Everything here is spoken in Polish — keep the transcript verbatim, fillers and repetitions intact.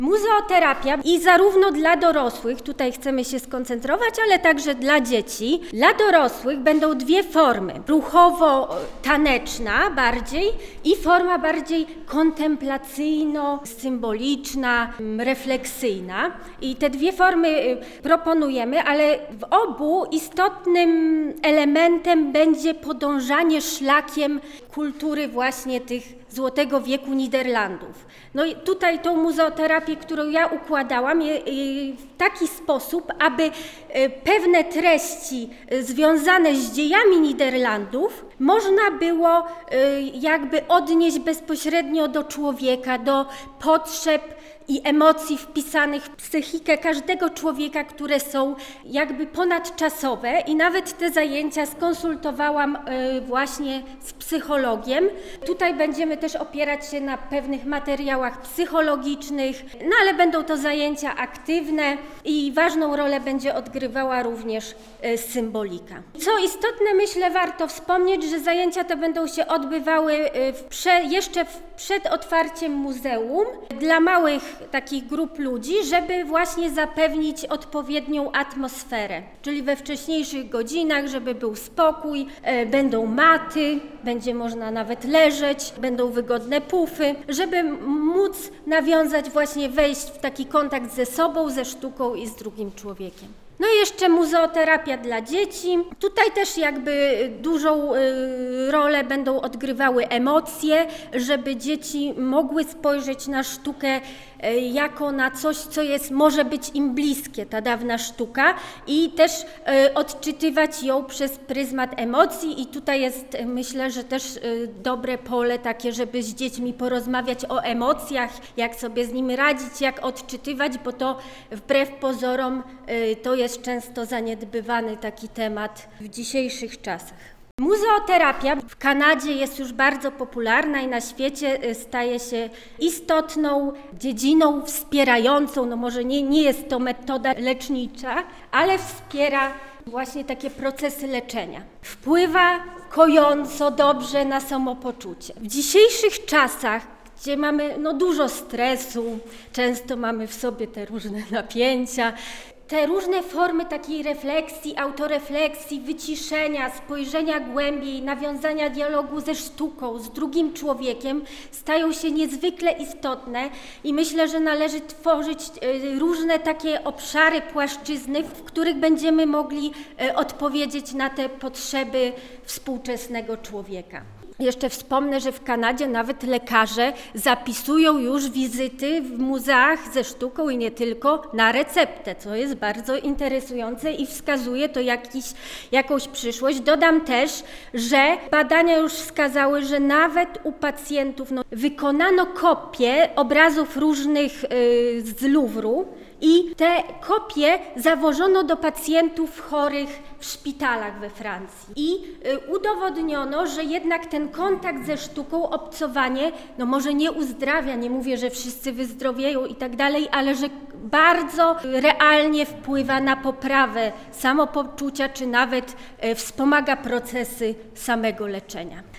Muzeoterapia i zarówno dla dorosłych, tutaj chcemy się skoncentrować, ale także dla dzieci. Dla dorosłych będą dwie formy, ruchowo-taneczna bardziej i forma bardziej kontemplacyjno-symboliczna, refleksyjna. I te dwie formy proponujemy, ale w obu istotnym elementem będzie podążanie szlakiem kultury właśnie tych Złotego Wieku Niderlandów. No i tutaj tą muzeoterapię, którą ja układałam w taki sposób, aby pewne treści związane z dziejami Niderlandów można było jakby odnieść bezpośrednio do człowieka, do potrzeb i emocji wpisanych w psychikę każdego człowieka, które są jakby ponadczasowe i nawet te zajęcia skonsultowałam właśnie z psychologiem. Tutaj będziemy też opierać się na pewnych materiałach psychologicznych, no ale będą to zajęcia aktywne i ważną rolę będzie odgrywała również symbolika. Co istotne, myślę, warto wspomnieć, że zajęcia te będą się odbywały w prze, jeszcze w, przed otwarciem muzeum dla małych takich grup ludzi, żeby właśnie zapewnić odpowiednią atmosferę, czyli we wcześniejszych godzinach, żeby był spokój, e, będą maty, będzie można nawet leżeć, będą wygodne pufy, żeby móc nawiązać właśnie, wejść w taki kontakt ze sobą, ze sztuką i z drugim człowiekiem. No i jeszcze muzeoterapia dla dzieci. Tutaj też jakby dużą y, rolę będą odgrywały emocje, żeby dzieci mogły spojrzeć na sztukę y, jako na coś, co jest, może być im bliskie, ta dawna sztuka, i też y, odczytywać ją przez pryzmat emocji. I tutaj jest, myślę, że też y, dobre pole takie, żeby z dziećmi porozmawiać o emocjach, jak sobie z nimi radzić, jak odczytywać, bo to wbrew pozorom y, to jest często zaniedbywany taki temat w dzisiejszych czasach. Muzeoterapia w Kanadzie jest już bardzo popularna i na świecie staje się istotną dziedziną wspierającą, no może nie, nie jest to metoda lecznicza, ale wspiera właśnie takie procesy leczenia. Wpływa kojąco dobrze na samopoczucie. W dzisiejszych czasach, gdzie mamy no, dużo stresu, często mamy w sobie te różne napięcia, te różne formy takiej refleksji, autorefleksji, wyciszenia, spojrzenia głębiej, nawiązania dialogu ze sztuką, z drugim człowiekiem stają się niezwykle istotne i myślę, że należy tworzyć różne takie obszary, płaszczyzny, w których będziemy mogli odpowiedzieć na te potrzeby współczesnego człowieka. Jeszcze wspomnę, że w Kanadzie nawet lekarze zapisują już wizyty w muzeach ze sztuką i nie tylko na receptę, co jest bardzo interesujące i wskazuje to jakiś, jakąś przyszłość. Dodam też, że badania już wskazały, że nawet u pacjentów no, wykonano kopie obrazów różnych yy, z Louvru i te kopie zawożono do pacjentów chorych w szpitalach we Francji. I y, udowodniono, że jednak ten kontakt ze sztuką, obcowanie, no może nie uzdrawia, nie mówię, że wszyscy wyzdrowieją i tak dalej, ale że bardzo realnie wpływa na poprawę samopoczucia, czy nawet y, wspomaga procesy samego leczenia.